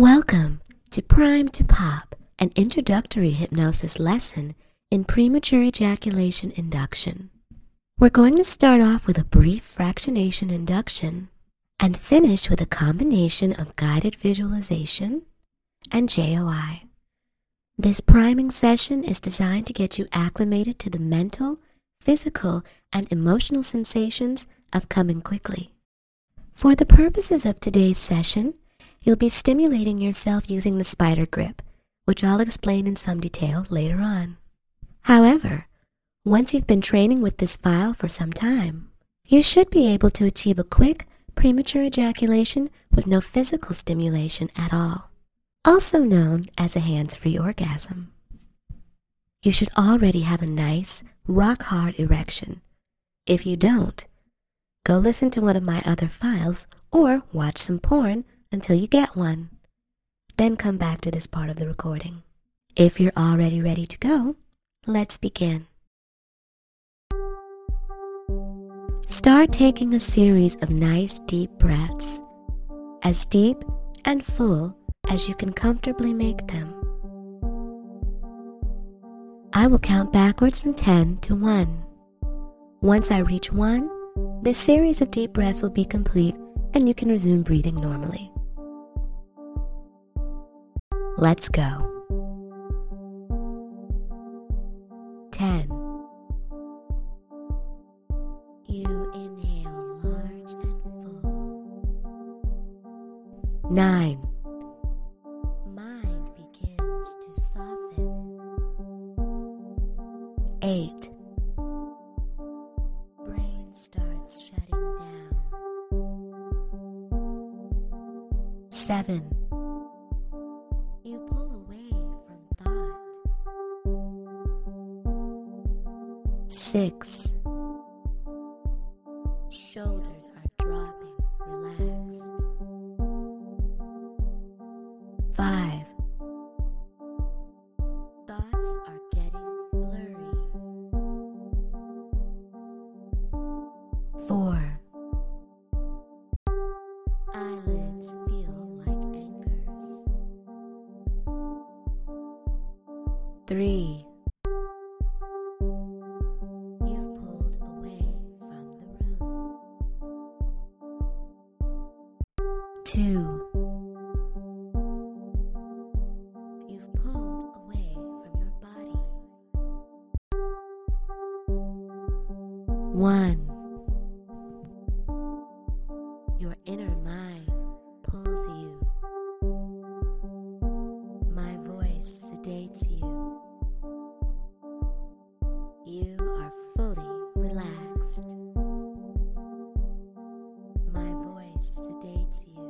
Welcome to Prime to Pop, an introductory hypnosis lesson in premature ejaculation induction. We're going to start off with a brief fractionation induction and finish with a combination of guided visualization and JOI. This priming session is designed to get you acclimated to the mental, physical, and emotional sensations of coming quickly. For the purposes of today's session, you'll be stimulating yourself using the spider grip, which I'll explain in some detail later on. However, once you've been training with this file for some time, you should be able to achieve a quick, premature ejaculation with no physical stimulation at all, also known as a hands-free orgasm. You should already have a nice, rock-hard erection. If you don't, go listen to one of my other files or watch some porn until you get one. Then come back to this part of the recording. If you're already ready to go, let's begin. Start taking a series of nice deep breaths, as deep and full as you can comfortably make them. I will count backwards from 10 to 1. Once I reach 1, this series of deep breaths will be complete and you can resume breathing normally. Let's go. 10. You inhale large and full. 9. Mind begins to soften. 8. Brain starts shutting down. 7. You pull away from thought. 6. Shoulders are dropping, relaxed. 5. Thoughts are getting blurry. 4. Eyelids feel like anchors. 3. You've pulled away from the room. 2. You've pulled away from your body. 1. Your inner mind pulls you. My voice sedates you. You are fully relaxed. My voice sedates you.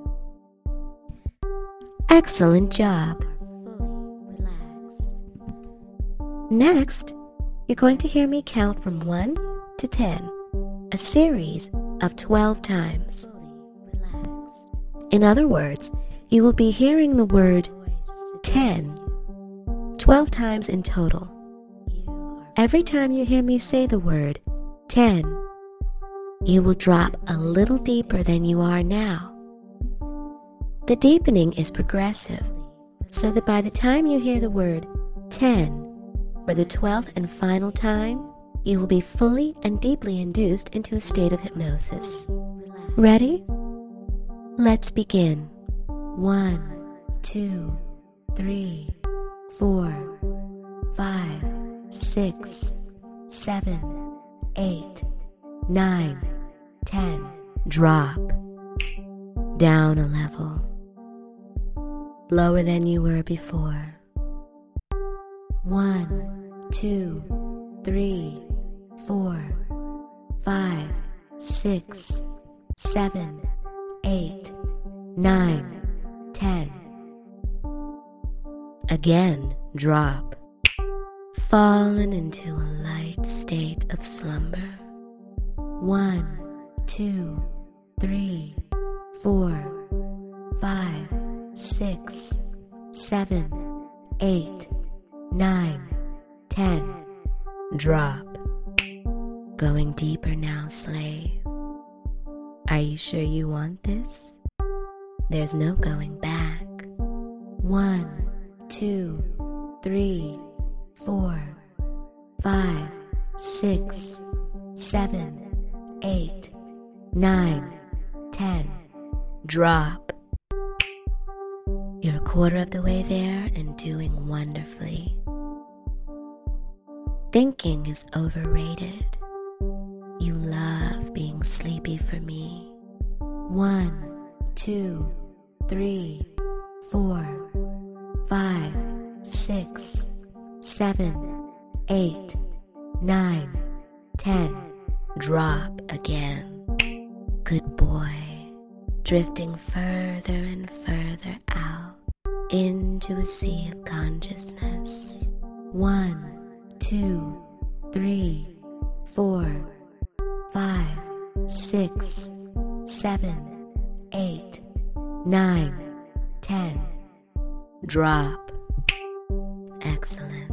Excellent job. You are fully relaxed. Next, you're going to hear me count from 1 to 10, a series of 12 times. In other words, you will be hearing the word 10 12 times in total. Every time you hear me say the word 10, you will drop a little deeper than you are now. The deepening is progressive, so that by the time you hear the word 10 for the 12th and final time, you will be fully and deeply induced into a state of hypnosis. Ready? Let's begin. 1, 2, 3, 4, 5, 6, 7, 8, 9, 10. Drop. Down a level. Lower than you were before. 1, 2, 3, 4, 5, 6, 7, 8, 9, 10. Again, drop. Fallen into a light state of slumber. 1, 2, 3, 4, 5, 6, 7, 8, 9, 10. Drop. Going deeper now, slave. Are you sure you want this? There's no going back. 1, 2, 3, 4, 5, 6, 7, 8, 9, 10. Drop. You're a quarter of the way there and doing wonderfully. Thinking is overrated. You love being sleepy for me. 1, 2, 3, 4, 5, 6, 7, 8, 9, 10. Drop again. Good boy. Drifting further and further out into a sea of consciousness. 1, 2, 3, 4, 5, 6, 7, 8, 9, 10. Drop. Excellent.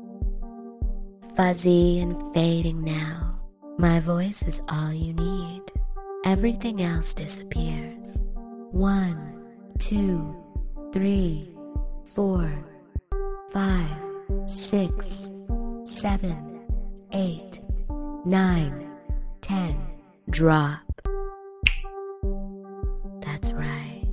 Fuzzy and fading now. My voice is all you need. Everything else disappears. 1, 2, 3, 4, 5, 6, 7, 8, 9, 10. Drop. That's right.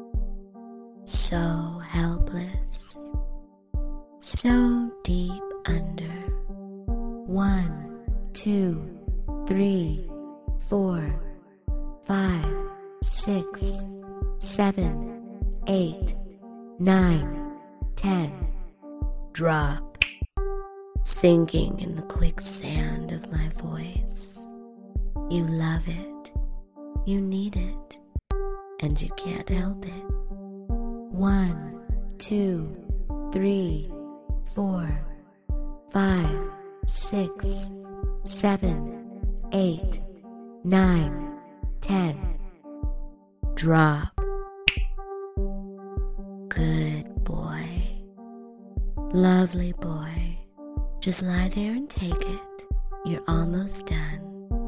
So helpless. So deep under. 1, 2, 3, 4, 5, 6, 7, 8, 9, 10. Drop. Sinking in the quicksand of my voice. You love it. You need it. And you can't help it. 1, 2, 3, 4, 5, 6, 7, 8, 9, 10. Drop. Good boy. Lovely boy. Just lie there and take it. You're almost done.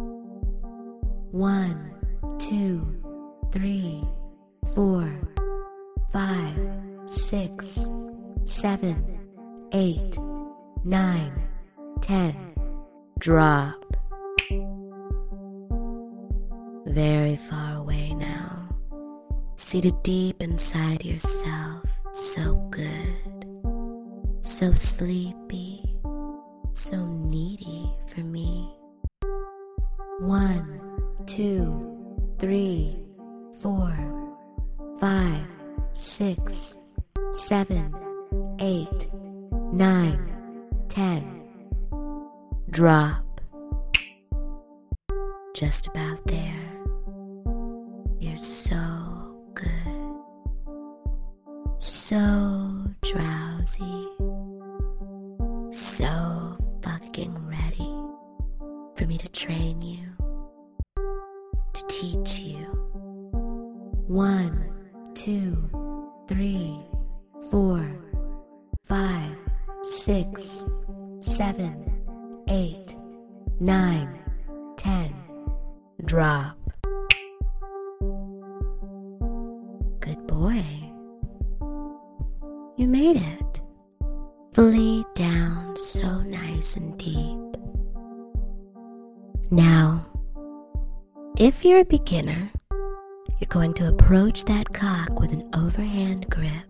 1, 2, 3, 4, 5, 6, 7, 8, 9, 10. Drop. Very far away now, seated deep inside yourself, so good, so sleepy, so needy for me. 1, 2, 3, 4, 5, 6, 7, 8, 9, 10. Drop. Just about there. You're so good. So drowsy. So fucking ready for me to train you, to teach you. 1, 2, 3, 4, 5, 6, 7, 8, 9, 10. Drop. Good boy. You made it. Fully down, so nice and deep. Now, if you're a beginner, you're going to approach that cock with an overhand grip.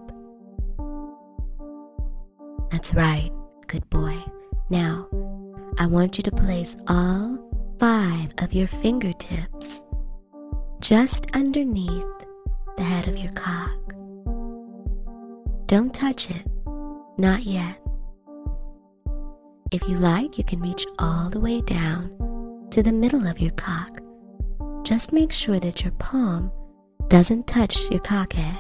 That's right, good boy. Now, I want you to place all 5 of your fingertips just underneath the head of your cock. Don't touch it, not yet. If you like, you can reach all the way down to the middle of your cock. Just make sure that your palm doesn't touch your cock head.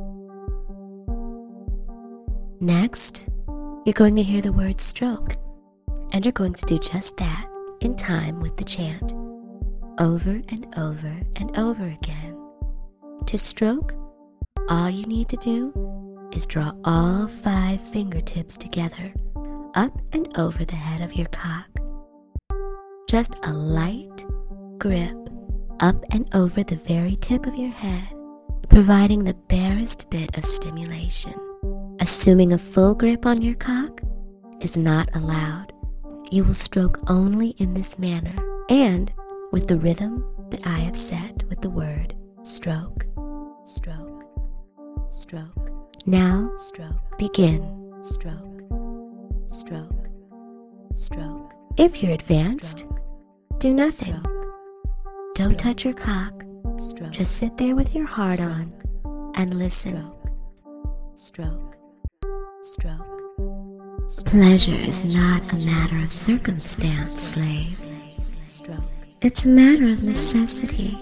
Next, you're going to hear the word stroke, and you're going to do just that in time with the chant, over and over and over again. To stroke, all you need to do is draw all 5 fingertips together, up and over the head of your cock. Just a light grip up and over the very tip of your head, providing the barest bit of stimulation. Assuming a full grip on your cock is not allowed. You will stroke only in this manner and with the rhythm that I have set with the word stroke, stroke, stroke. Now, stroke, begin. Stroke, stroke, stroke. If you're advanced, do nothing. Don't touch your cock. Just sit there with your heart on and listen. Stroke, stroke. Pleasure is not a matter of circumstance, slave. It's a matter of necessity.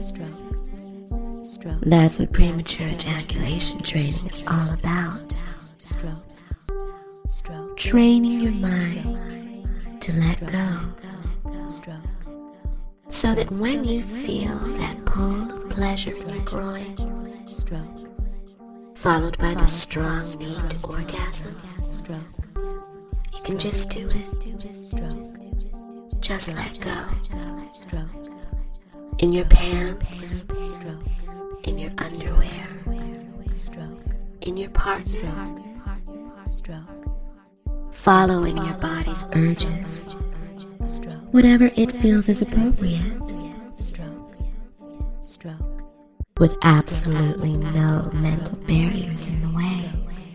That's what premature ejaculation training is all about. Training your mind to let go, so that when you feel that pull of pleasure in your groin, followed by the strong need to orgasm, you can just do it. Just let go. In your pants, in your underwear, in your partner, following your body's urges, whatever it feels is appropriate, with absolutely no mental barriers in the way.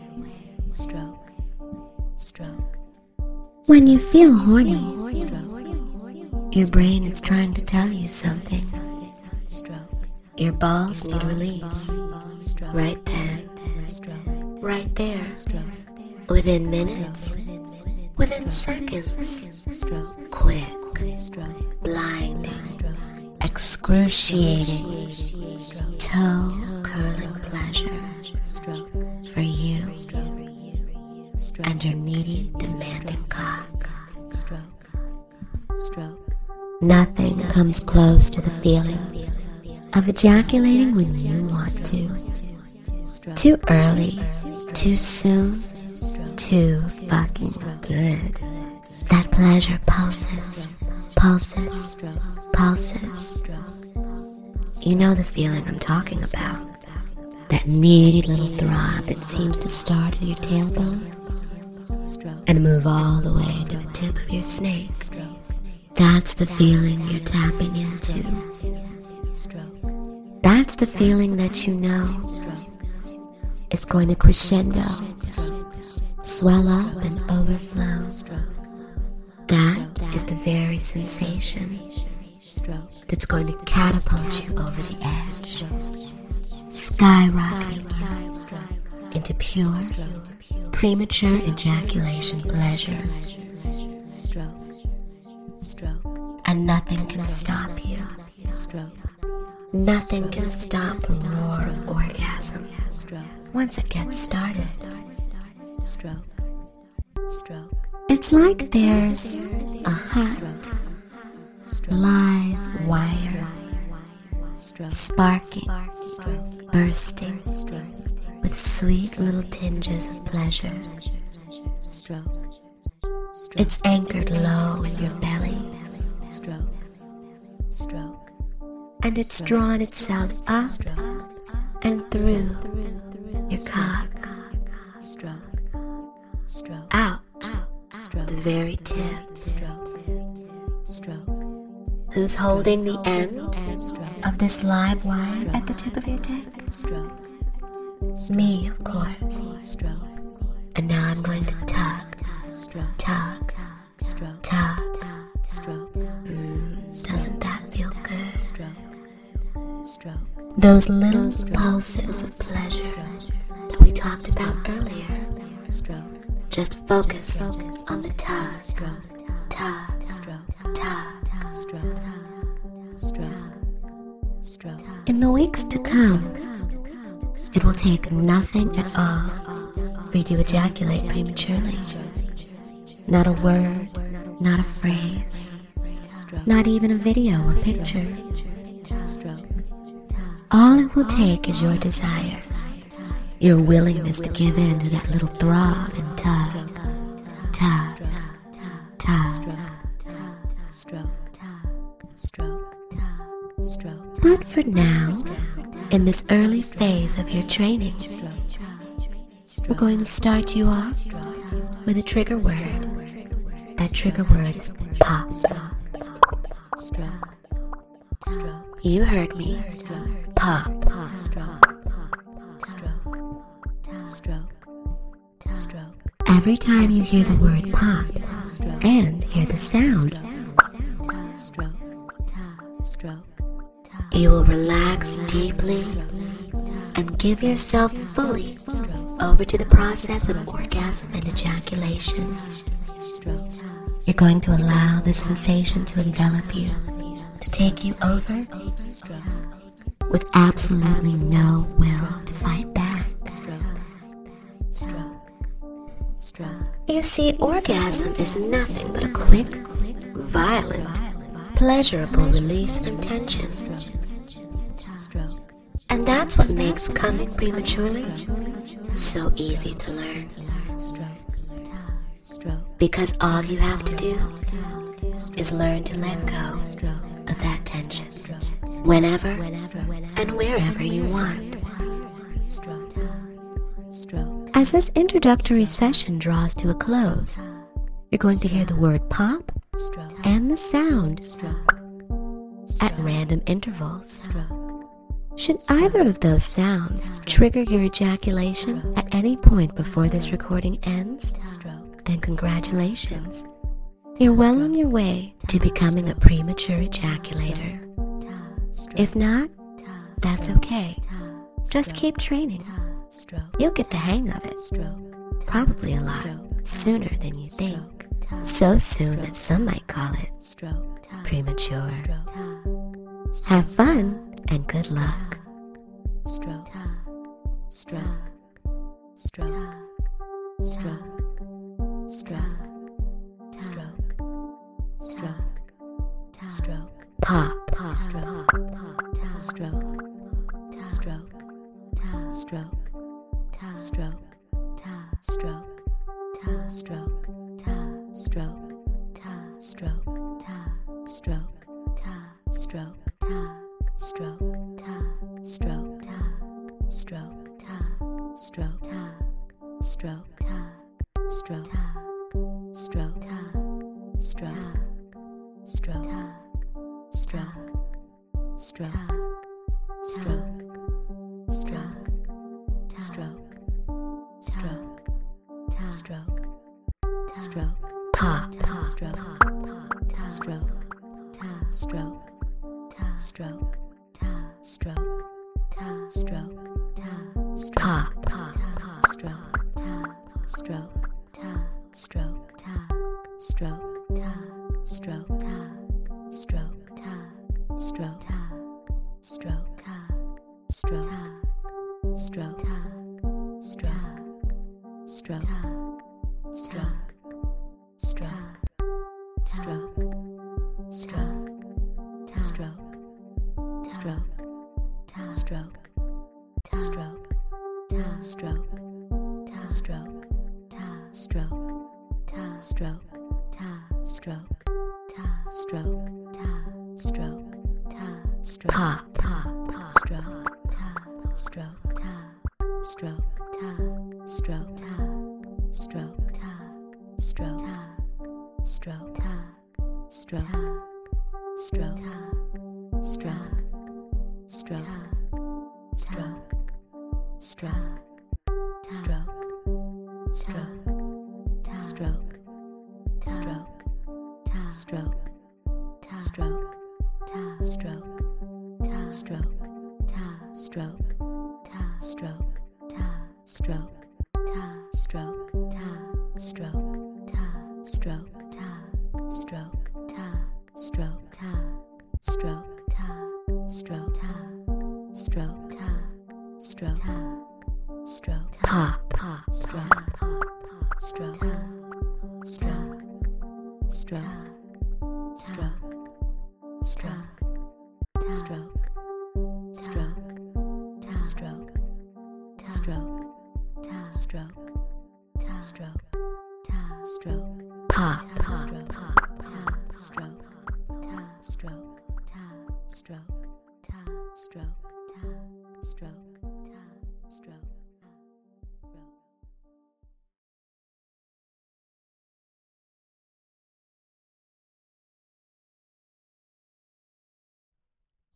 When you feel horny, your brain is trying to tell you something. Your balls need release. Right then, right there, within minutes, within seconds, quick, blinding, excruciating, toe-curling pleasure for you and your needy, demanding cock. Nothing comes close to the feeling of ejaculating when you want to. Too early, too soon, too fucking good. That pleasure pulses, pulses, pulses. You know the feeling I'm talking about. That needy little throb that seems to start in your tailbone and move all the way to the tip of your snake. That's the feeling you're tapping into. That's the feeling that you know is going to crescendo, swell up and overflow. That is the very sensation that's going to catapult you over the edge, skyrocketing you into pure, premature ejaculation pleasure. And nothing can stop you. Nothing can stop the roar of orgasm once it gets started. It's like there's a hot, live wire, sparking, bursting, with sweet little tinges of pleasure. It's anchored low in your belly, and it's drawn itself up and through your cock, out the very tip. Who's holding the end of this live wire at the tip of your dick? Me, of course. And now I'm going to tug, tug, tug. Doesn't that feel good? Those little pulses of pleasure that we talked about earlier. Just focus on the tug, tug, tug. In the weeks to come, it will take nothing at all for you to ejaculate prematurely. Not a word, not a phrase, not even a video or picture. All it will take is your desire, your willingness to give in to that little throb and tug, tug, tug. But for now, in this early phase of your training, we're going to start you off with a trigger word. That trigger word is pop. You heard me. Pop. Every time you hear the word pop and hear the sound, you will relax deeply and give yourself fully over to the process of orgasm and ejaculation. You're going to allow the sensation to envelop you, to take you over, with absolutely no will to fight back. You see, orgasm is nothing but a quick, violent, pleasurable release of tension. And that's what makes coming prematurely so easy to learn. Because all you have to do is learn to let go of that tension whenever and wherever you want. As this introductory session draws to a close, you're going to hear the word pop and the sound at random intervals. Should either of those sounds trigger your ejaculation at any point before this recording ends, then congratulations. You're well on your way to becoming a premature ejaculator. If not, that's okay. Just keep training. You'll get the hang of it. Probably a lot sooner than you think. So soon that some might call it premature. Have fun and good luck. Pop.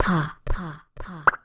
pop, pop, pop.